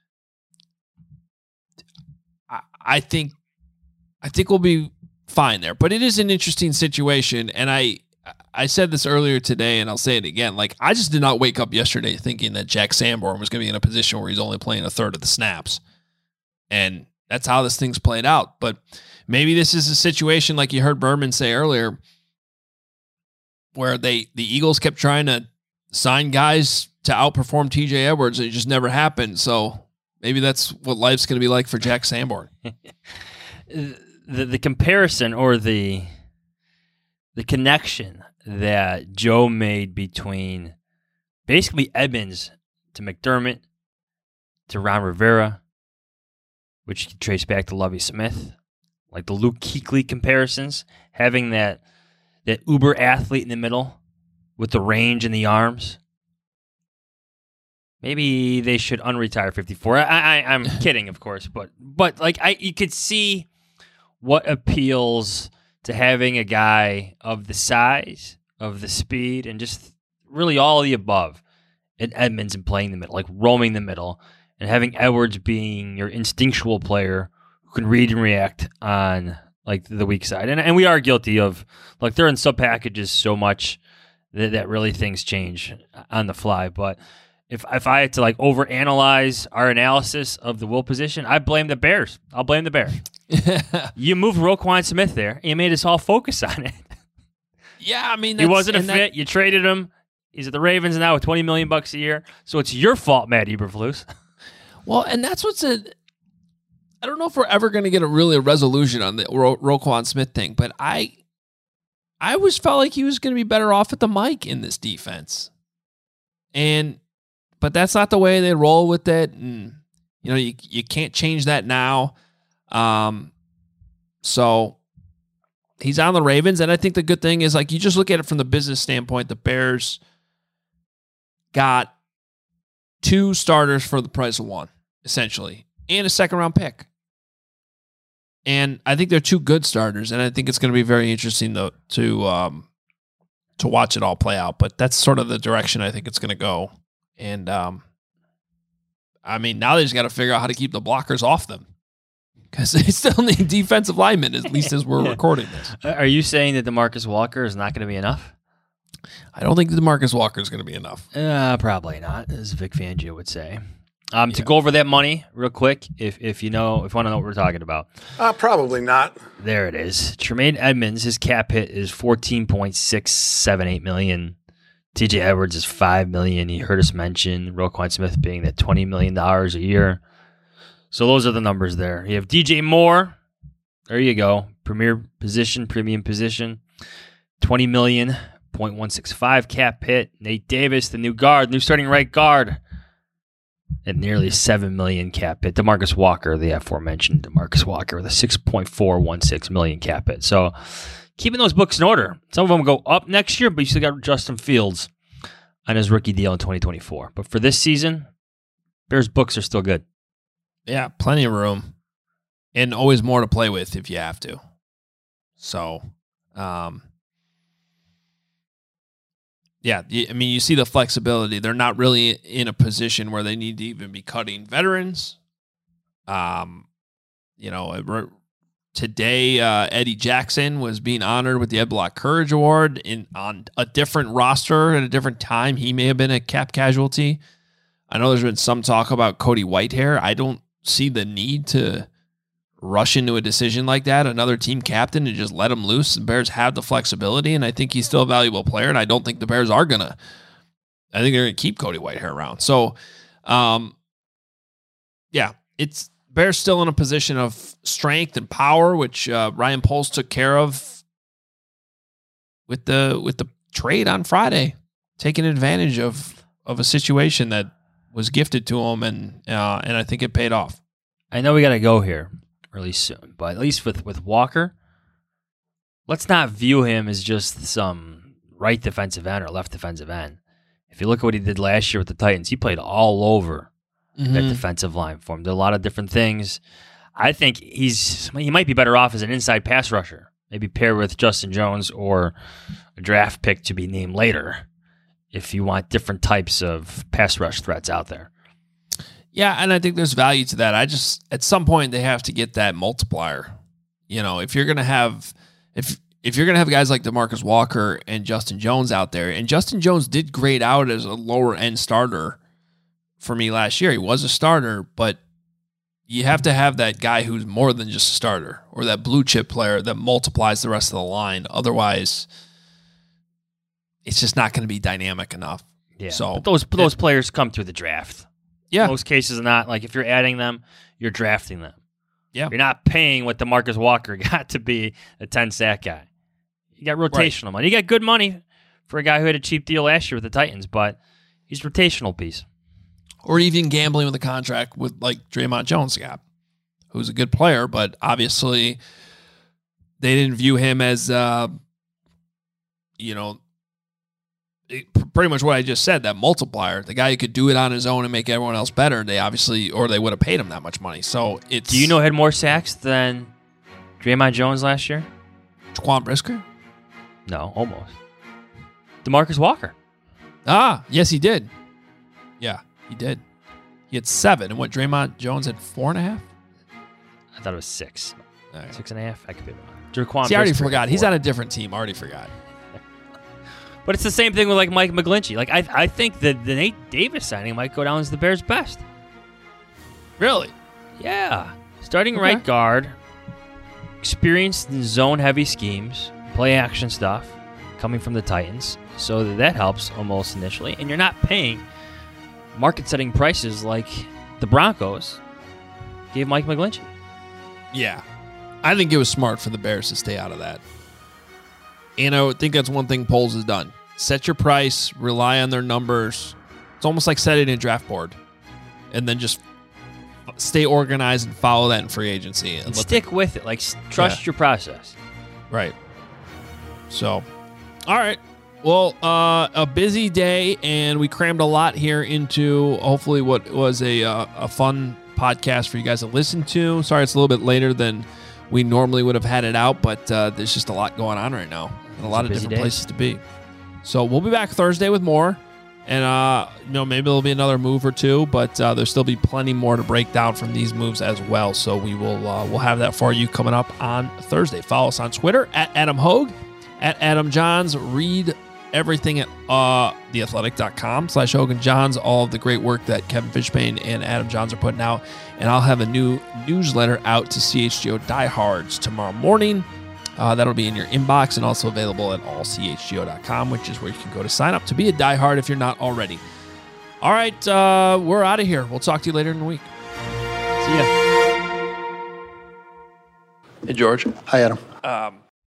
I, I think I think we'll be fine there. But it is an interesting situation, and I I said this earlier today, and I'll say it again. Like, I just did not wake up yesterday thinking that Jack Sanborn was going to be in a position where he's only playing a third of the snaps, and that's how this thing's played out. But maybe this is a situation like you heard Berman say earlier, where they the Eagles kept trying to sign guys to outperform T J Edwards, and it just never happened. So maybe that's what life's going to be like for Jack Sanborn. the the comparison or the the connection that Joe made between basically Edmonds to McDermott to Ron Rivera, which you can trace back to Lovie Smith, like the Luke Kuechly comparisons, having that that uber athlete in the middle with the range and the arms. Maybe they should unretire fifty-four. I, I, I'm kidding, of course, but but like I, you could see what appeals to having a guy of the size, of the speed, and just really all of the above in Edmonds and playing the middle, like roaming the middle, and having Edwards being your instinctual player who can read and react on like the weak side. And and we are guilty of, like, they're in sub packages so much that, that really things change on the fly. But if if I had to like overanalyze our analysis of the Will position, I blame the Bears. I'll blame the Bears. You moved Roquan Smith there. You made us all focus on it. Yeah, I mean, he wasn't a fit. That, you traded him. He's at the Ravens now with twenty million bucks a year. So it's your fault, Matt Eberflus. Well, and that's what's a. I don't know if we're ever going to get a really a resolution on the Ro- Roquan Smith thing, but I, I always felt like he was going to be better off at the mic in this defense, and but that's not the way they roll with it, and you know you you can't change that now. Um, so he's on the Ravens, and I think the good thing is, like, you just look at it from the business standpoint. The Bears got two starters for the price of one, essentially, and a second round pick. And I think they're two good starters, and I think it's going to be very interesting to to um, to watch it all play out. But that's sort of the direction I think it's going to go. And um, I mean, now they just got to figure out how to keep the blockers off them, because they still need defensive linemen, at least as we're yeah. recording this. Are you saying that DeMarcus Walker is not going to be enough? I don't think DeMarcus Walker is going to be enough. Uh, probably not, as Vic Fangio would say. Um, yeah. To go over that money real quick, if if you know, if you want to know what we're talking about. Uh, probably not. There it is. Tremaine Edmonds, his cap hit is fourteen point six seven eight million dollars. T J Edwards is five million dollars. You heard us mention Roquan Smith being at twenty million dollars a year. So those are the numbers there. You have D J Moore. There you go. Premier position, premium position. twenty million dollars, point one six five cap hit. Nate Davis, the new guard, new starting right guard, at nearly seven million dollars cap hit. DeMarcus Walker, the aforementioned DeMarcus Walker, with a six point four one six million dollars cap hit. So keeping those books in order. Some of them go up next year, but you still got Justin Fields on his rookie deal in twenty twenty-four. But for this season, Bears books are still good. Yeah, plenty of room. And always more to play with if you have to. So, um, yeah, I mean, you see the flexibility. They're not really in a position where they need to even be cutting veterans. Um, you know, today uh, Eddie Jackson was being honored with the Ed Block Courage Award in on a different roster at a different time. He may have been a cap casualty. I know there's been some talk about Cody Whitehair. I don't see the need to rush into a decision like that, another team captain, and just let him loose. The Bears have the flexibility, and I think he's still a valuable player, and I don't think the Bears are going to. I think they're going to keep Cody Whitehair around. So, um, yeah, it's Bears still in a position of strength and power, which uh, Ryan Poles took care of with the with the trade on Friday, taking advantage of of a situation that was gifted to him, and uh, and I think it paid off. I know we got to go here really soon, but at least with, with Walker, let's not view him as just some right defensive end or left defensive end. If you look at what he did last year with the Titans, he played all over mm-hmm. that defensive line for him. Did a lot of different things. I think he's he might be better off as an inside pass rusher, maybe paired with Justin Jones or a draft pick to be named later if you want different types of pass rush threats out there. Yeah, and I think there's value to that. I just, at some point, they have to get that multiplier. You know, if you're going to have, if if you're going to have guys like DeMarcus Walker and Justin Jones out there, and Justin Jones did grade out as a lower end starter for me last year. He was a starter, but you have to have that guy who's more than just a starter, or that blue chip player that multiplies the rest of the line. Otherwise, it's just not going to be dynamic enough. Yeah, so but those those it, players come through the draft. Yeah. In most cases, not like if you're adding them, you're drafting them. Yeah. You're not paying what DeMarcus Walker got to be a ten-sack guy. You got rotational right. money. You got good money for a guy who had a cheap deal last year with the Titans, but he's a rotational piece. Or even gambling with a contract with like Draymond Jones got, who's a good player, but obviously they didn't view him as, uh, you know, pretty much what I just said, that multiplier, the guy who could do it on his own and make everyone else better. They obviously, or they would have paid him that much money. So it's. Do you know who had more sacks than Draymond Jones last year? Jaquan Brisker? No, almost. DeMarcus Walker. Ah, yes, he did. Yeah, he did. He had seven, and what, Draymond Jones had four and a half? I thought it was six. Right. Six and a half? I could be wrong. Jaquan See, I already Brisker forgot. He's on a different team. I already forgot. But it's the same thing with like Mike McGlinchey. Like I, I think that the Nate Davis signing might go down as the Bears' best. Really? Yeah. Starting Okay. right guard, experienced in zone-heavy schemes, play-action stuff, coming from the Titans, so that, that helps almost initially. And you're not paying market-setting prices like the Broncos gave Mike McGlinchey. Yeah. I think it was smart for the Bears to stay out of that. And I think that's one thing Poles has done. Set your price, rely on their numbers. It's almost like setting a draft board. And then just stay organized and follow that in free agency. And And stick them. with it. Like, trust Yeah. your process. Right. So, all right. Well, uh, a busy day, and we crammed a lot here into hopefully what was a uh, a fun podcast for you guys to listen to. Sorry it's a little bit later than we normally would have had it out, but uh, there's just a lot going on right now and a lot of different days. places to be. So we'll be back Thursday with more, and uh, you know, maybe there'll be another move or two, but uh, there'll still be plenty more to break down from these moves as well. So we will uh, we'll have that for you coming up on Thursday. Follow us on Twitter at Adam Hogue, at Adam Johns. Read everything at uh, theathletic.com slash Hogan Johns, all of the great work that Kevin Fishbane and Adam Johns are putting out. And I'll have a new newsletter out to C H G O diehards tomorrow morning. Uh, that'll be in your inbox and also available at all c h g o dot com, which is where you can go to sign up to be a diehard if you're not already. All right, uh, we're out of here. We'll talk to you later in the week. See ya. Hey, George. Hi, Adam. Um,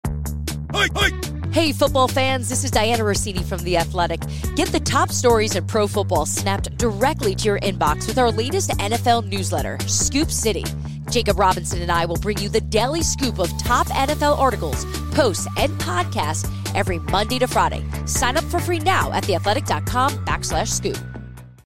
Hey, football fans, this is Diana Rossini from The Athletic. Get the top stories in pro football snapped directly to your inbox with our latest N F L newsletter, Scoop City. Jacob Robinson and I will bring you the daily scoop of top N F L articles, posts, and podcasts every Monday to Friday. Sign up for free now at theathletic.com backslash scoop.